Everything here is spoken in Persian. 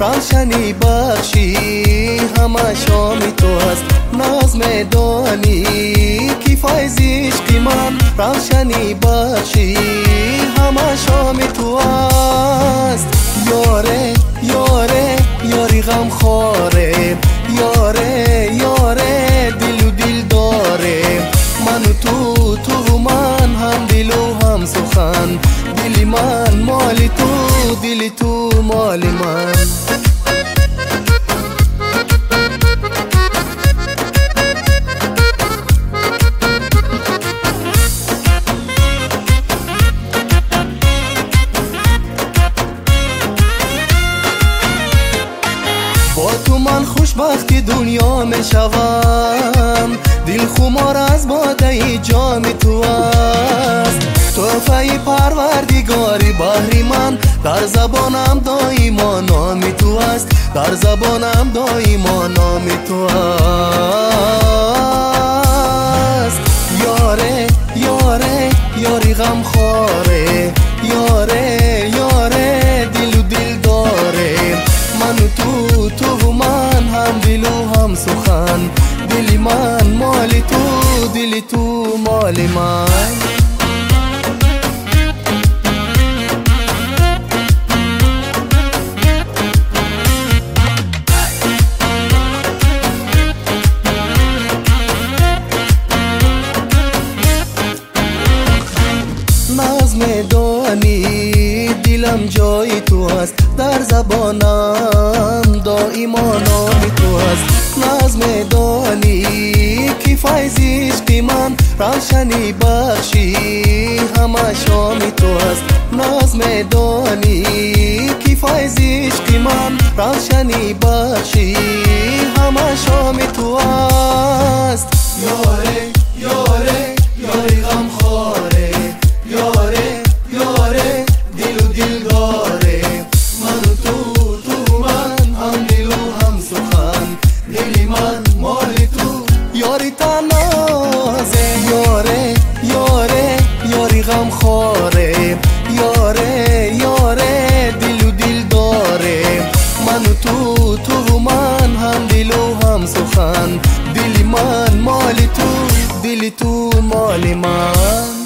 روشنی بخشی همه شام تو است ناز میدانی کی فایز عشق من روشنی بخشی همه شام تو است یاره یاره یاری غم خواره یاره یاره دل و دل داره من و تو و من هم دل و هم سخن دل من مال تو دل تو مال من با تو من خوشبخت دنیا می شوم دل خمار از باده جام تو است تحفه پروردگاری بحری من در زبانم دایما نام تو است در زبانم دایما نام تو است یاره یاره یاری غم خواره یاره یاره دل و دل داره من و تو و من هم دل و هم سخن دل من مال تو دل تو مال من ناز میدانی دلم جای تو است در زبانم دائما نام تو است ناز میدانی کی فایز عشق من روشنی بخشی همه شام تو است ناز میدانی کی فایز عشق من روشنی بخشی همه شام تو است یاره یاره یاری غم خواره یاره یاره دل و دل داره من و تو من هم دل و هم سخن دل من مال تو یاری تنازه یاره یاره یاری غم خواره یاره یاره دل و دل داره من و تو من هم دل و هم سخن دل من مال تو دل تو مال من